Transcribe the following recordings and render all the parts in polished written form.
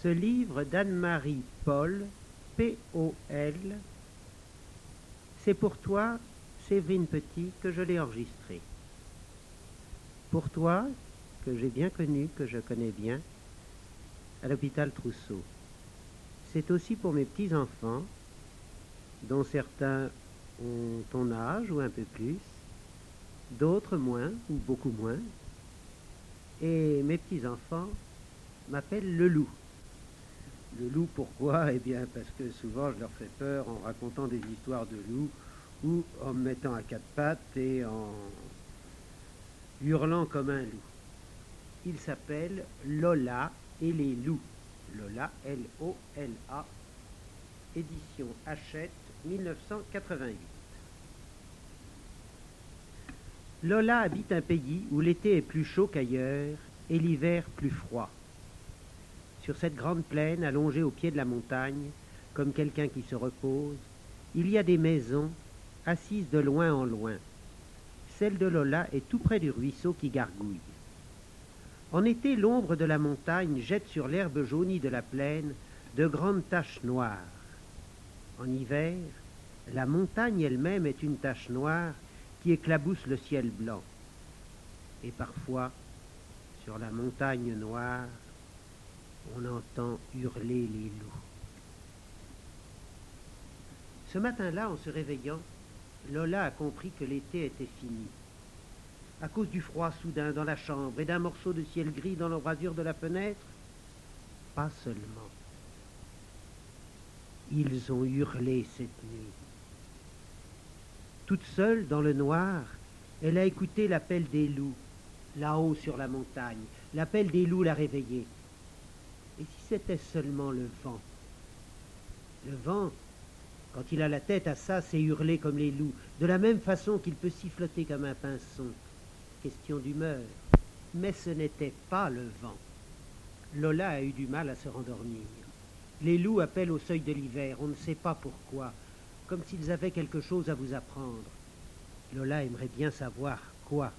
Ce livre d'Anne-Marie Paul, P-O-L, c'est pour toi, Séverine Petit, que je l'ai enregistré. Pour toi, que j'ai bien connu, que je connais bien, à l'hôpital Trousseau. C'est aussi pour mes petits-enfants, dont certains ont ton âge ou un peu plus, d'autres moins ou beaucoup moins. Et mes petits-enfants m'appellent le loup. Le loup, pourquoi? Eh bien, parce que souvent je leur fais peur en racontant des histoires de loups ou en me mettant à quatre pattes et en hurlant comme un loup. Il s'appelle Lola et les loups. Lola, L-O-L-A, édition Hachette, 1988. Lola habite un pays où l'été est plus chaud qu'ailleurs et l'hiver plus froid. Sur cette grande plaine allongée au pied de la montagne, comme quelqu'un qui se repose, il y a des maisons assises de loin en loin. Celle de Lola est tout près du ruisseau qui gargouille. En été, l'ombre de la montagne jette sur l'herbe jaunie de la plaine de grandes taches noires. En hiver, la montagne elle-même est une tache noire qui éclabousse le ciel blanc. Et parfois, sur la montagne noire, on entend hurler les loups. Ce matin-là, en se réveillant, Lola a compris que l'été était fini. À cause du froid soudain dans la chambre et d'un morceau de ciel gris dans l'embrasure de la fenêtre, pas seulement. Ils ont hurlé cette nuit. Toute seule, dans le noir, elle a écouté l'appel des loups, là-haut sur la montagne. L'appel des loups l'a réveillée. Et si c'était seulement le vent? Le vent, quand il a la tête à ça, sait hurler comme les loups, de la même façon qu'il peut siffloter comme un pinson. Question d'humeur. Mais ce n'était pas le vent. Lola a eu du mal à se rendormir. Les loups appellent au seuil de l'hiver, on ne sait pas pourquoi, comme s'ils avaient quelque chose à vous apprendre. Lola aimerait bien savoir quoi.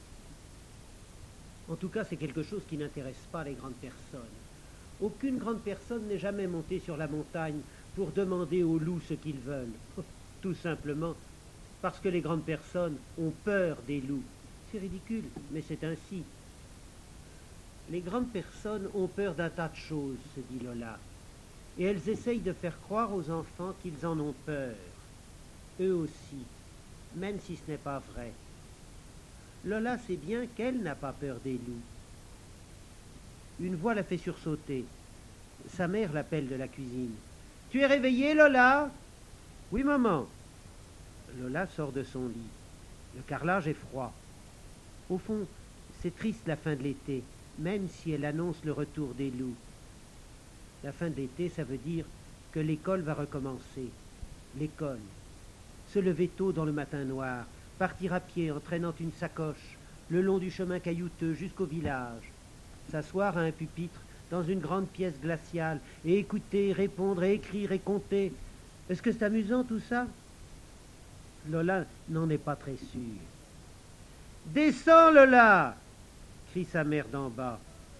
En tout cas, c'est quelque chose qui n'intéresse pas les grandes personnes. Aucune grande personne n'est jamais montée sur la montagne pour demander aux loups ce qu'ils veulent. Tout simplement parce que les grandes personnes ont peur des loups. C'est ridicule, mais c'est ainsi. Les grandes personnes ont peur d'un tas de choses, se dit Lola, et elles essayent de faire croire aux enfants qu'ils en ont peur, eux aussi, même si ce n'est pas vrai. Lola sait bien qu'elle n'a pas peur des loups. Une voix la fait sursauter. Sa mère l'appelle de la cuisine. « Tu es réveillée, Lola ?»« Oui, maman. » Lola sort de son lit. Le carrelage est froid. Au fond, c'est triste la fin de l'été, même si elle annonce le retour des loups. La fin de l'été, ça veut dire que l'école va recommencer. L'école. Se lever tôt dans le matin noir, partir à pied en traînant une sacoche, le long du chemin caillouteux jusqu'au village. S'asseoir à un pupitre dans une grande pièce glaciale et écouter, répondre et écrire et compter. Est-ce que c'est amusant tout ça? Lola n'en est pas très sûre. « Descends, Lola !» crie sa mère d'en bas.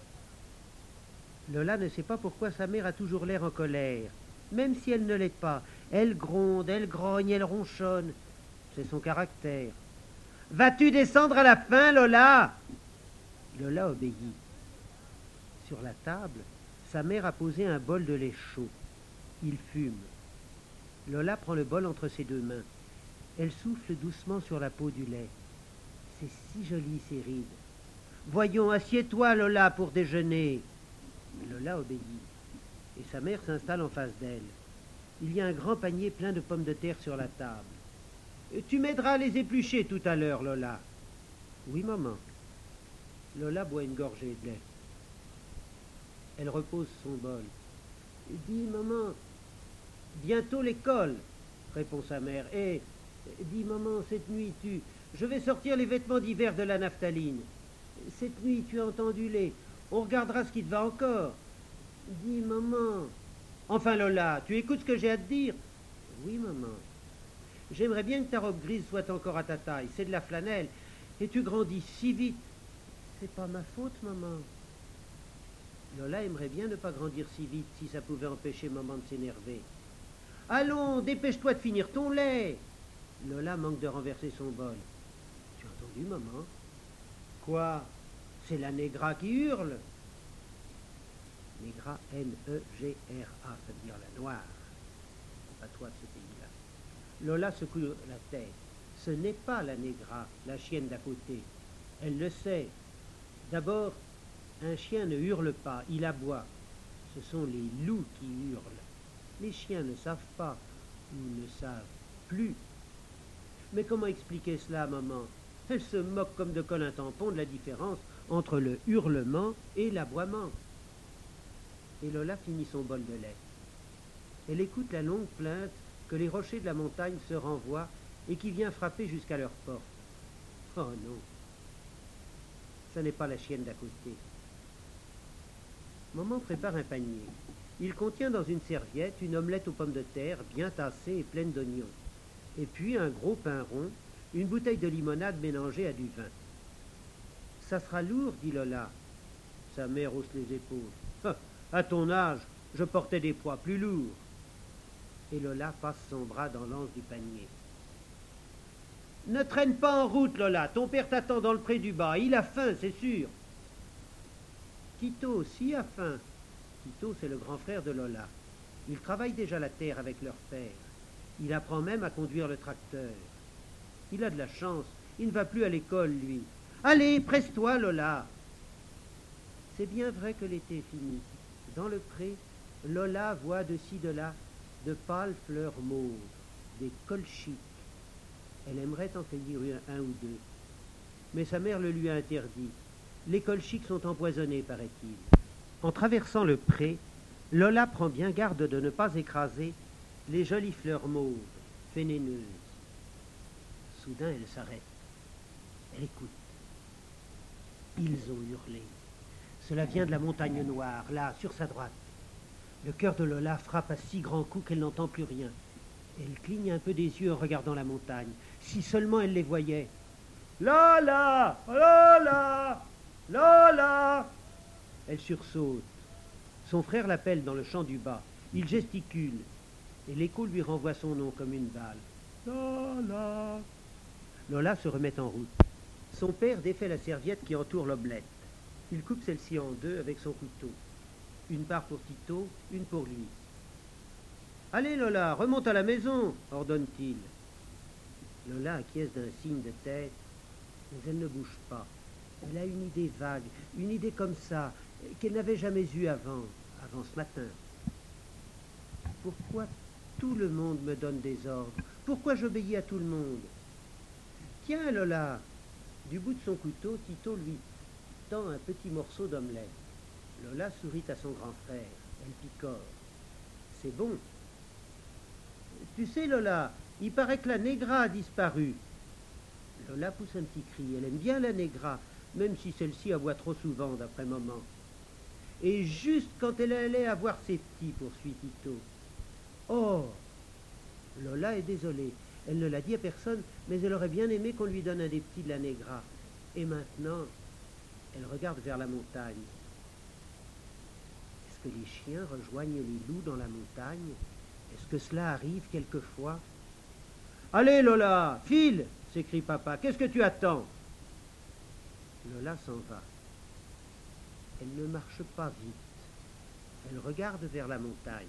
Lola ne sait pas pourquoi sa mère a toujours l'air en colère, même si elle ne l'est pas. Elle gronde, elle grogne, elle ronchonne. C'est son caractère. « Vas-tu descendre à la fin, Lola ?» Lola obéit. Sur la table, sa mère a posé un bol de lait chaud. Il fume. Lola prend le bol entre ses deux mains. Elle souffle doucement sur la peau du lait. C'est si joli, ces rides. Voyons, assieds-toi, Lola, pour déjeuner. Lola obéit. Et sa mère s'installe en face d'elle. Il y a un grand panier plein de pommes de terre sur la table. Tu m'aideras à les éplucher tout à l'heure, Lola. Oui, maman. Lola boit une gorgée de lait. Elle repose son bol. Dis, maman, bientôt l'école, répond sa mère. Et dis, maman, cette nuit, je vais sortir les vêtements d'hiver de la naphtaline. Cette nuit, tu as entendu on regardera ce qui te va encore. Dis, maman. Enfin, Lola, tu écoutes ce que j'ai à te dire? Oui, maman. J'aimerais bien que ta robe grise soit encore à ta taille. C'est de la flanelle. Et tu grandis si vite. C'est pas ma faute, maman. Lola aimerait bien ne pas grandir si vite si ça pouvait empêcher maman de s'énerver. Allons, dépêche-toi de finir ton lait. Lola manque de renverser son bol. Tu as entendu, maman? Quoi? C'est la négra qui hurle. Négra, N-E-G-R-A, ça veut dire la noire. C'est pas toi de ce pays-là. Lola secoue la tête. Ce n'est pas la négra, la chienne d'à côté. Elle le sait. D'abord, un chien ne hurle pas, il aboie. Ce sont les loups qui hurlent. Les chiens ne savent pas, ou ne savent plus. Mais comment expliquer cela, maman? Elle se moque comme de colle un tampon de la différence entre le hurlement et l'aboiement. Et Lola finit son bol de lait. Elle écoute la longue plainte que les rochers de la montagne se renvoient et qui vient frapper jusqu'à leur porte. Oh non, ce n'est pas la chienne d'à côté. Maman prépare un panier. Il contient dans une serviette une omelette aux pommes de terre bien tassée et pleine d'oignons. Et puis un gros pain rond, une bouteille de limonade mélangée à du vin. Ça sera lourd, dit Lola. Sa mère hausse les épaules. À ton âge, je portais des poids plus lourds. Et Lola passe son bras dans l'anse du panier. Ne traîne pas en route, Lola. Ton père t'attend dans le pré du bas. Il a faim, c'est sûr. Tito aussi a faim. Tito, c'est le grand frère de Lola. Il travaille déjà la terre avec leur père. Il apprend même à conduire le tracteur. Il a de la chance. Il ne va plus à l'école, lui. Allez, presse-toi, Lola. C'est bien vrai que l'été est fini. Dans le pré, Lola voit de ci, de là, de pâles fleurs mauves, des colchiques. Elle aimerait en cueillir un ou deux. Mais sa mère le lui a interdit. Les colchiques sont empoisonnés, paraît-il. En traversant le pré, Lola prend bien garde de ne pas écraser les jolies fleurs mauves, vénéneuses. Soudain, elle s'arrête. Elle écoute. Ils ont hurlé. Cela vient de la montagne noire, là, sur sa droite. Le cœur de Lola frappe à si grands coups qu'elle n'entend plus rien. Elle cligne un peu des yeux en regardant la montagne. Si seulement elle les voyait. Lola! Lola! Lola! Elle sursaute. Son frère l'appelle dans le champ du bas. Il gesticule. Et l'écho lui renvoie son nom comme une balle. Lola! Lola se remet en route. Son père défait la serviette qui entoure l'omelette. Il coupe celle-ci en deux avec son couteau. Une part pour Tito, une pour lui. « Allez, Lola, remonte à la maison !» ordonne-t-il. Lola acquiesce d'un signe de tête, mais elle ne bouge pas. Elle a une idée vague, une idée comme ça, qu'elle n'avait jamais eue avant ce matin. Pourquoi tout le monde me donne des ordres? Pourquoi j'obéis à tout le monde? Tiens, Lola! Du bout de son couteau, Tito lui tend un petit morceau d'omelette. Lola sourit à son grand frère. Elle picore. C'est bon. Tu sais, Lola, il paraît que la négra a disparu. Lola pousse un petit cri. Elle aime bien la négra, même si celle-ci aboie trop souvent, d'après maman. Et juste quand elle allait avoir ses petits, poursuit Tito. Oh! Lola est désolée. Elle ne l'a dit à personne, mais elle aurait bien aimé qu'on lui donne un des petits de la négra. Et maintenant, elle regarde vers la montagne. Est-ce que les chiens rejoignent les loups dans la montagne? Est-ce que cela arrive quelquefois? Allez, Lola, file! S'écrie papa. Qu'est-ce que tu attends? Lola s'en va. Elle ne marche pas vite. Elle regarde vers la montagne.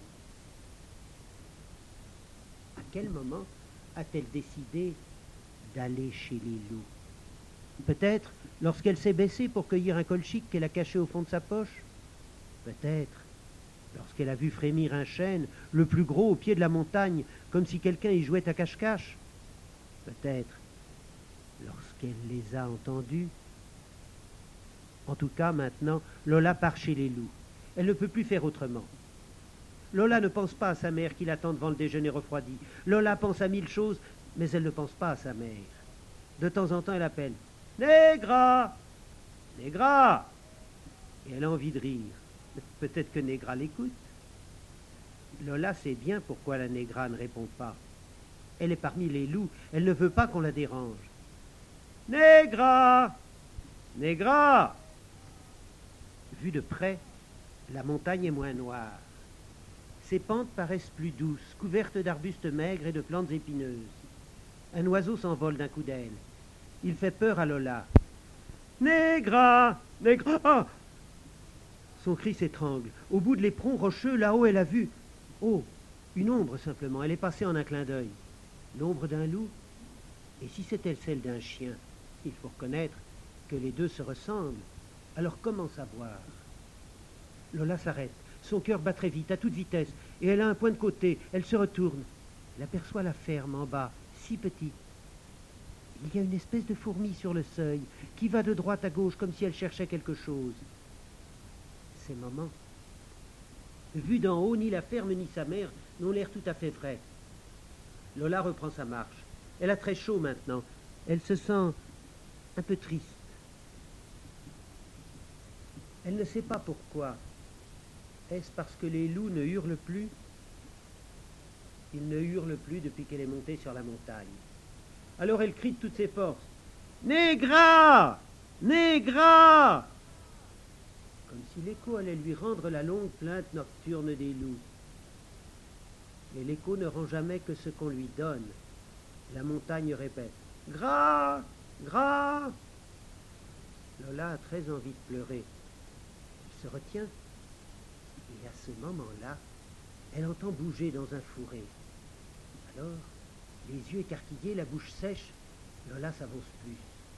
À quel moment a-t-elle décidé d'aller chez les loups? Peut-être lorsqu'elle s'est baissée pour cueillir un colchique qu'elle a caché au fond de sa poche? Peut-être lorsqu'elle a vu frémir un chêne, le plus gros au pied de la montagne, comme si quelqu'un y jouait à cache-cache? Peut-être lorsqu'elle les a entendus? En tout cas, maintenant, Lola part chez les loups. Elle ne peut plus faire autrement. Lola ne pense pas à sa mère qui l'attend devant le déjeuner refroidi. Lola pense à mille choses, mais elle ne pense pas à sa mère. De temps en temps, elle appelle « Négra! Négra !» Et elle a envie de rire. Peut-être que Négra l'écoute. Lola sait bien pourquoi la Négra ne répond pas. Elle est parmi les loups. Elle ne veut pas qu'on la dérange. « Négra! Négra !» Vu de près, La montagne est moins noire. Ses pentes paraissent plus douces, couvertes d'arbustes maigres et de plantes épineuses. Un oiseau s'envole d'un coup d'aile. Il fait peur à Lola. « Négra! Négra! Ah !» Son cri s'étrangle. Au bout de l'éperon rocheux, là-haut, elle a vu... Oh, une ombre simplement. Elle est passée en un clin d'œil. L'ombre d'un loup? Et si c'était celle d'un chien? Il faut reconnaître que les deux se ressemblent. Alors comment savoir? Lola s'arrête. Son cœur bat très vite, à toute vitesse, et elle a un point de côté. Elle se retourne. Elle aperçoit la ferme en bas, si petite. Il y a une espèce de fourmi sur le seuil, qui va de droite à gauche comme si elle cherchait quelque chose. Ces moments, vus d'en haut, ni la ferme ni sa mère n'ont l'air tout à fait vrais. Lola reprend sa marche. Elle a très chaud maintenant. Elle se sent un peu triste. Elle ne sait pas pourquoi. Est-ce parce que les loups ne hurlent plus? Ils ne hurlent plus depuis qu'elle est montée sur la montagne. Alors elle crie de toutes ses forces. « Négra! Négra !» Comme si l'écho allait lui rendre la longue plainte nocturne des loups. Mais l'écho ne rend jamais que ce qu'on lui donne. La montagne répète « Gras! Gras !» Lola a très envie de pleurer. Elle se retient. Et à ce moment-là, elle entend bouger dans un fourré. Alors, les yeux écarquillés, la bouche sèche, Lola s'avance plus.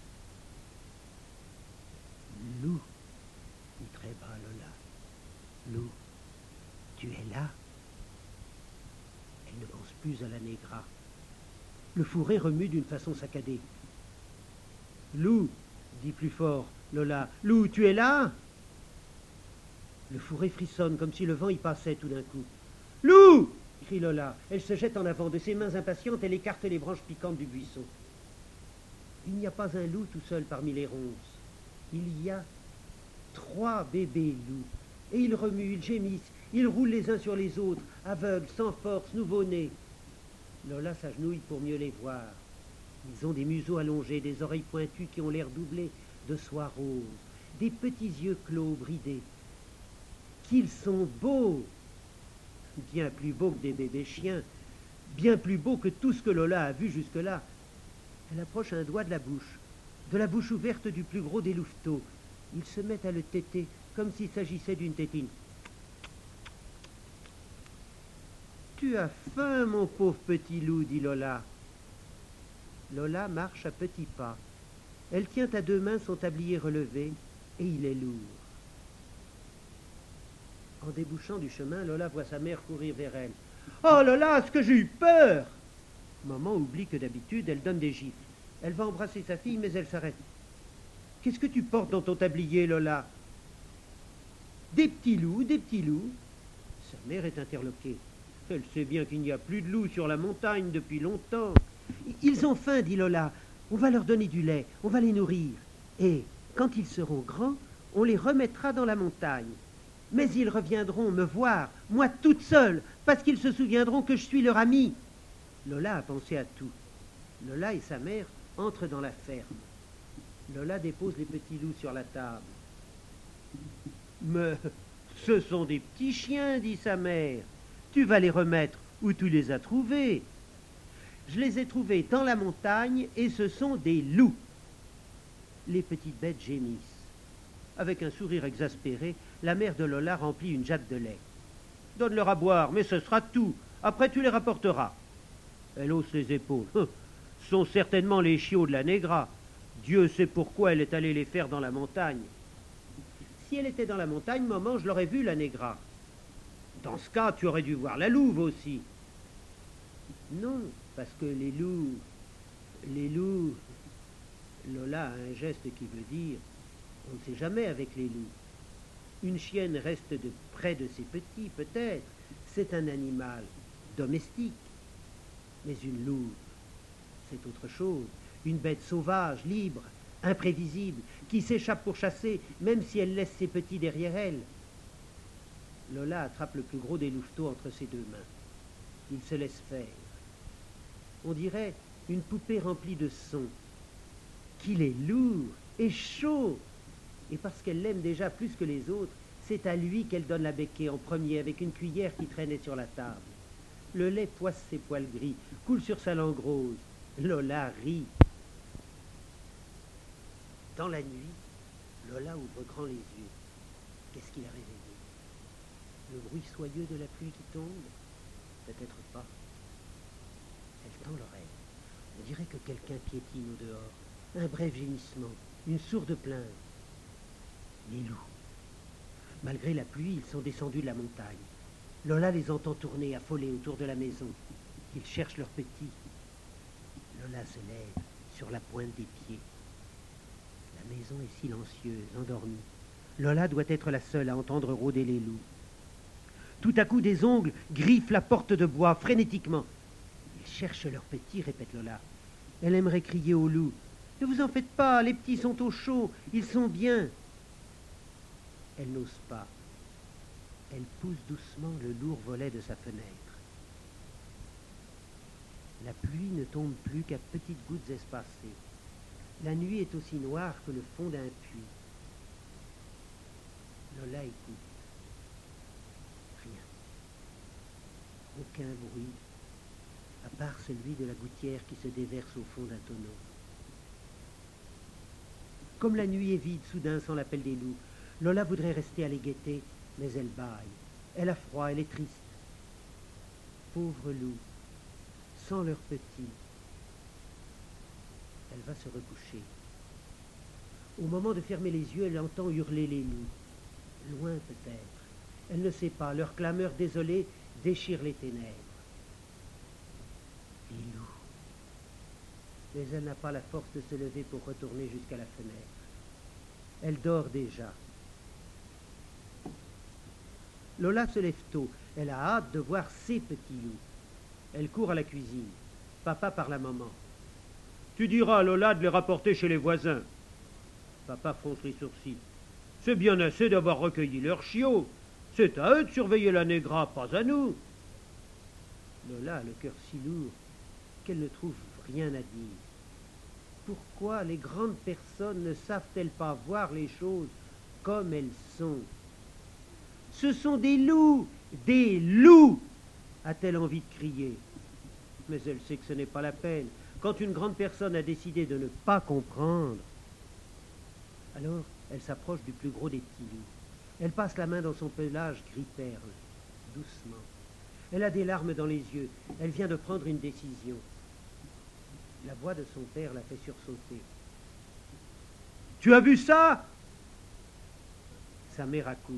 « Loup !» dit très bas Lola. « Loup, tu es là ?» Elle ne pense plus à la Négra. Le fourré remue d'une façon saccadée. « Loup !» dit plus fort Lola. « Loup, tu es là ?» Le fourré frissonne comme si le vent y passait tout d'un coup. « Loup !» crie Lola. Elle se jette en avant. De ses mains impatientes, elle écarte les branches piquantes du buisson. Il n'y a pas un loup tout seul parmi les ronces. Il y a 3 bébés loups. Et ils remuent, ils gémissent, ils roulent les uns sur les autres, aveugles, sans force, nouveau-nés. Lola s'agenouille pour mieux les voir. Ils ont des museaux allongés, des oreilles pointues qui ont l'air doublées de soie rose, des petits yeux clos bridés. Qu'ils sont beaux! Bien plus beaux que des bébés chiens, bien plus beaux que tout ce que Lola a vu jusque-là. Elle approche un doigt de la bouche ouverte du plus gros des louveteaux. Ils se mettent à le téter, comme s'il s'agissait d'une tétine. « Tu as faim, mon pauvre petit loup, » dit Lola. Lola marche à petits pas. Elle tient à 2 mains son tablier relevé, et il est lourd. En débouchant du chemin, Lola voit sa mère courir vers elle. « Oh Lola, est-ce que j'ai eu peur !» Maman oublie que d'habitude, elle donne des gifles. Elle va embrasser sa fille, mais elle s'arrête. « Qu'est-ce que tu portes dans ton tablier, Lola ?»« Des petits loups, des petits loups. » Sa mère est interloquée. Elle sait bien qu'il n'y a plus de loups sur la montagne depuis longtemps. « Ils ont faim, dit Lola. On va leur donner du lait, on va les nourrir. Et, quand ils seront grands, on les remettra dans la montagne. Mais ils reviendront me voir, moi toute seule, parce qu'ils se souviendront que je suis leur amie. » Lola a pensé à tout. Lola et sa mère entrent dans la ferme. Lola dépose les petits loups sur la table. « Mais ce sont des petits chiens, dit sa mère. Tu vas les remettre où tu les as trouvés. Je les ai trouvés dans la montagne et ce sont des loups. » Les petites bêtes gémissent. Avec un sourire exaspéré, la mère de Lola remplit une jatte de lait. « Donne-leur à boire, mais ce sera tout. Après, tu les rapporteras. » Elle hausse les épaules. « Ce sont certainement les chiots de la Négra. Dieu sait pourquoi elle est allée les faire dans la montagne. » « Si elle était dans la montagne, maman, je l'aurais vue, la Négra. »« Dans ce cas, tu aurais dû voir la louve aussi. »« Non, parce que les loups... Lola a un geste qui veut dire, on ne sait jamais avec les loups. Une chienne reste de près de ses petits, peut-être. C'est un animal domestique. Mais une louve, c'est autre chose. Une bête sauvage, libre, imprévisible, qui s'échappe pour chasser, même si elle laisse ses petits derrière elle. Lola attrape le plus gros des louveteaux entre ses 2 mains. Il se laisse faire. On dirait une poupée remplie de sons. Qu'il est lourd et chaud. Et parce qu'elle l'aime déjà plus que les autres, C'est à lui qu'elle donne la becquée en premier avec une cuillère qui traînait sur la table. Le lait poisse ses poils gris, coule sur sa langue rose. Lola rit. Dans la nuit, Lola ouvre grand les yeux. Qu'est-ce qui l'a réveillée? Le bruit soyeux de la pluie qui tombe? Peut-être pas. Elle tend l'oreille. On dirait que quelqu'un piétine au dehors. Un bref gémissement, une sourde plainte. Les loups. Malgré la pluie, ils sont descendus de la montagne. Lola les entend tourner, affolés autour de la maison. Ils cherchent leurs petits. Lola se lève sur la pointe des pieds. La maison est silencieuse, endormie. Lola doit être la seule à entendre rôder les loups. Tout à coup, des ongles griffent la porte de bois frénétiquement. Ils cherchent leurs petits, répète Lola. Elle aimerait crier aux loups. Ne vous en faites pas, les petits sont au chaud, ils sont bien. Elle n'ose pas. Elle pousse doucement le lourd volet de sa fenêtre. La pluie ne tombe plus qu'à petites gouttes espacées. La nuit est aussi noire que le fond d'un puits. Lola écoute. Rien. Aucun bruit, à part celui de la gouttière qui se déverse au fond d'un tonneau. Comme la nuit est vide, soudain, sans l'appel des loups, Lola voudrait rester à les guetter, mais elle bâille. Elle a froid, elle est triste. Pauvre loup, sans leurs petits. Elle va se recoucher. Au moment de fermer les yeux, elle entend hurler les loups. Loin peut-être. Elle ne sait pas. Leur clameur désolée déchire les ténèbres. Les loups. Mais elle n'a pas la force de se lever pour retourner jusqu'à la fenêtre. Elle dort déjà. Lola se lève tôt. Elle a hâte de voir ses petits loups. Elle court à la cuisine. Papa parle à maman. Tu diras à Lola de les rapporter chez les voisins. Papa fronce les sourcils. C'est bien assez d'avoir recueilli leurs chiots. C'est à eux de surveiller la négra, pas à nous. Lola a le cœur si lourd qu'elle ne trouve rien à dire. Pourquoi les grandes personnes ne savent-elles pas voir les choses comme elles sont? Ce sont des loups, a-t-elle envie de crier. Mais elle sait que ce n'est pas la peine. Quand une grande personne a décidé de ne pas comprendre, alors elle s'approche du plus gros des petits loups. Elle passe la main dans son pelage gris-perle, doucement. Elle a des larmes dans les yeux. Elle vient de prendre une décision. La voix de son père la fait sursauter. « Tu as vu ça ?» Sa mère accourt.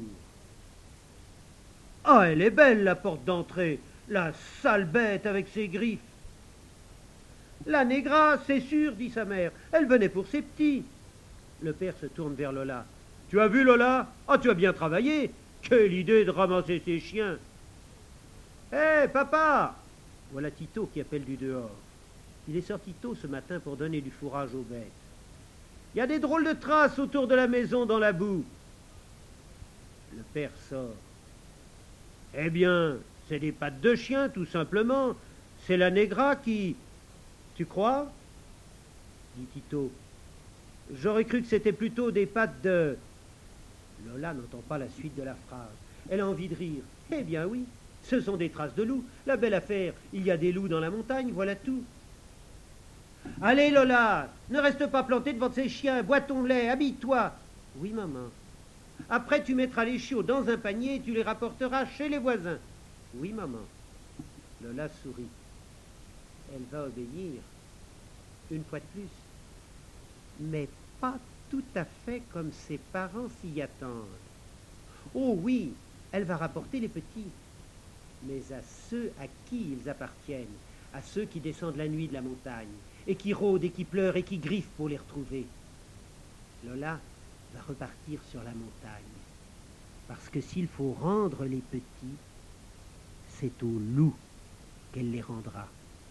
« Ah, elle est belle, la porte d'entrée, la sale bête avec ses griffes. »« La négra, c'est sûr, dit sa mère. Elle venait pour ses petits. » Le père se tourne vers Lola. « Tu as vu, Lola? Ah, tu as bien travaillé. Quelle idée de ramasser ces chiens. »« Hé, papa !» Voilà Tito qui appelle du dehors. Il est sorti tôt ce matin pour donner du fourrage aux bêtes. « Il y a des drôles de traces autour de la maison dans la boue. » Le père sort. « Eh bien, c'est des pattes de chien, tout simplement. C'est la négra qui... » « Tu crois ?» dit Tito. « J'aurais cru que c'était plutôt des pattes de... » Lola n'entend pas la suite de la phrase. Elle a envie de rire. « Eh bien oui, ce sont des traces de loups. La belle affaire, il y a des loups dans la montagne, voilà tout. »« Allez Lola, ne reste pas plantée devant ces chiens, bois ton lait, habille-toi. »« Oui maman. »« Après tu mettras les chiots dans un panier et tu les rapporteras chez les voisins. »« Oui maman. » Lola sourit. Elle va obéir, une fois de plus, mais pas tout à fait comme ses parents s'y attendent. Oh oui, elle va rapporter les petits, mais à ceux à qui ils appartiennent, à ceux qui descendent la nuit de la montagne, et qui rôdent et qui pleurent et qui griffent pour les retrouver. Lola va repartir sur la montagne, parce que s'il faut rendre les petits, c'est aux loups qu'elle les rendra.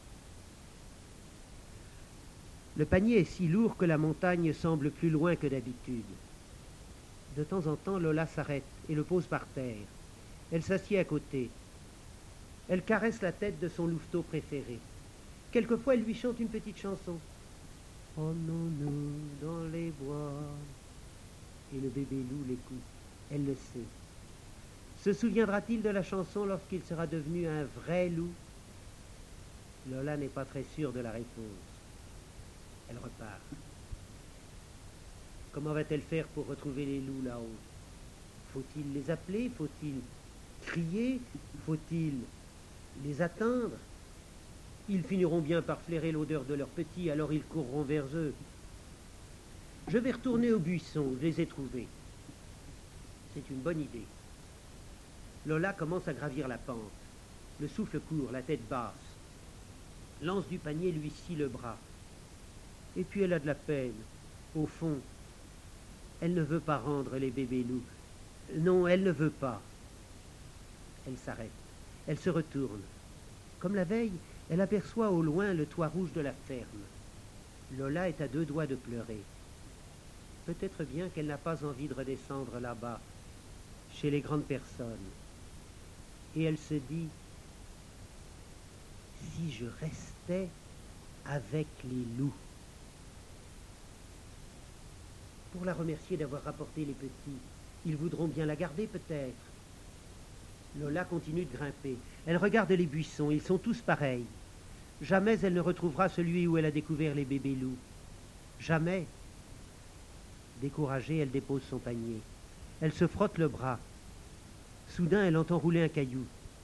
Le panier est si lourd que la montagne semble plus loin que d'habitude. De temps en temps, Lola s'arrête et le pose par terre. Elle s'assied à côté. Elle caresse la tête de son louveteau préféré. Quelquefois, elle lui chante une petite chanson. « Promenons-nous dans les bois. » Et le bébé loup l'écoute. Elle le sait. Se souviendra-t-il de la chanson lorsqu'il sera devenu un vrai loup? Lola n'est pas très sûre de la réponse. Elle repart. Comment va-t-elle faire pour retrouver les loups là-haut? Faut-il les appeler? Faut-il crier? Faut-il les atteindre? Ils finiront bien par flairer l'odeur de leurs petits, alors ils courront vers eux. Je vais retourner au buisson, je les ai trouvés. C'est une bonne idée. Lola commence à gravir la pente. Le souffle court, la tête basse. L'anse du panier lui scie le bras. Et puis elle a de la peine. Au fond, elle ne veut pas rendre les bébés loups. Non, elle ne veut pas. Elle s'arrête. Elle se retourne. Comme la veille, elle aperçoit au loin le toit rouge de la ferme. Lola est à deux doigts de pleurer. Peut-être bien qu'elle n'a pas envie de redescendre là-bas, chez les grandes personnes. Et elle se dit, si je restais avec les loups. Pour la remercier d'avoir rapporté les petits, ils voudront bien la garder peut-être. Lola continue de grimper. Elle regarde les buissons, ils sont tous pareils. Jamais elle ne retrouvera celui où elle a découvert les bébés loups. Jamais. Découragée, elle dépose son panier. Elle se frotte le bras. Soudain, elle entend rouler un caillou.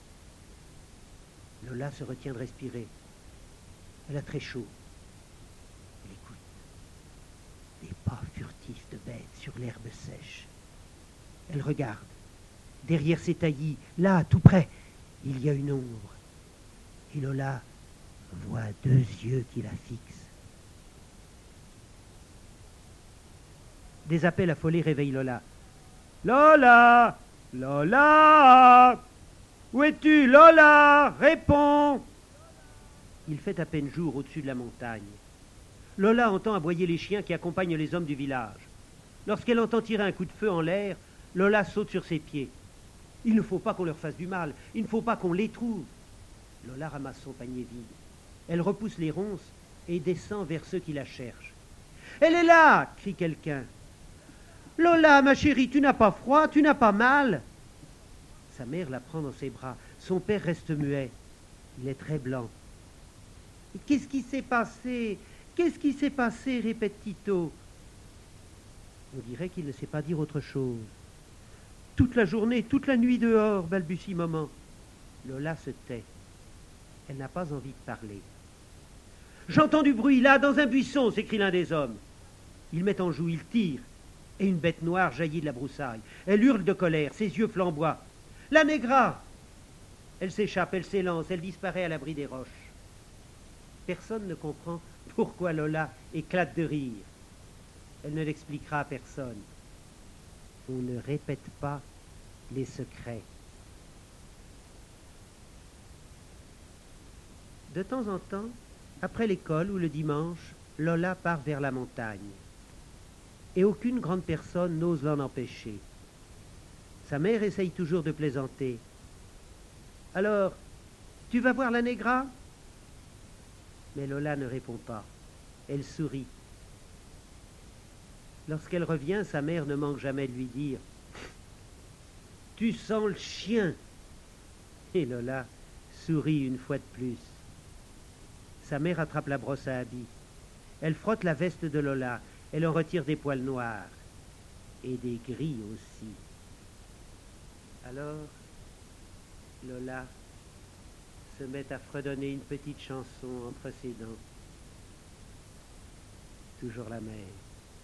Lola se retient de respirer. Elle a très chaud. Elle écoute. Des pas furtifs de bêtes sur l'herbe sèche. Elle regarde. Derrière ces taillis, là, tout près, il y a une ombre. Et Lola voit deux yeux qui la fixent. Des appels affolés réveillent Lola. Lola! Lola! Où es-tu, Lola? Réponds! Il fait à peine jour au-dessus de la montagne. Lola entend aboyer les chiens qui accompagnent les hommes du village. Lorsqu'elle entend tirer un coup de feu en l'air, Lola saute sur ses pieds. Il ne faut pas qu'on leur fasse du mal, il ne faut pas qu'on les trouve. Lola ramasse son panier vide. Elle repousse les ronces et descend vers ceux qui la cherchent. « Elle est là !» crie quelqu'un. « Lola, ma chérie, tu n'as pas froid, tu n'as pas mal ?» Sa mère la prend dans ses bras. Son père reste muet. Il est très blanc. « Qu'est-ce qui s'est passé? Qu'est-ce qui s'est passé ?» répète Tito. On dirait qu'il ne sait pas dire autre chose. « Toute la journée, toute la nuit dehors » balbutie maman. Lola se tait. Elle n'a pas envie de parler. « J'entends du bruit, là, dans un buisson » s'écrie l'un des hommes. Il met en joue, il tire. Et une bête noire jaillit de la broussaille. Elle hurle de colère, ses yeux flamboient. « La négra !» Elle s'échappe, elle s'élance, elle disparaît à l'abri des roches. Personne ne comprend pourquoi Lola éclate de rire. Elle ne l'expliquera à personne. On ne répète pas les secrets. De temps en temps, après l'école ou le dimanche, Lola part vers la montagne. Et aucune grande personne n'ose l'en empêcher. Sa mère essaye toujours de plaisanter. « Alors, tu vas voir la négra ?» Mais Lola ne répond pas. Elle sourit. Lorsqu'elle revient, sa mère ne manque jamais de lui dire « Tu sens le chien !» Et Lola sourit une fois de plus. Sa mère attrape la brosse à habits. Elle frotte la veste de Lola. Elle en retire des poils noirs. Et des gris aussi. Alors, Lola se met à fredonner une petite chanson entre ses dents. Toujours la mère.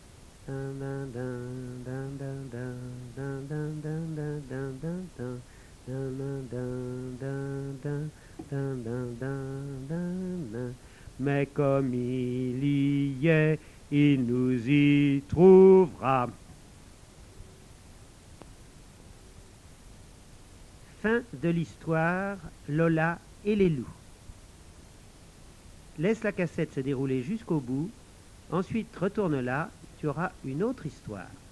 Mais comme il y est, il nous y trouvera. Fin de l'histoire Lola et les loups. Laisse la cassette se dérouler jusqu'au bout, ensuite retourne là, tu auras une autre histoire.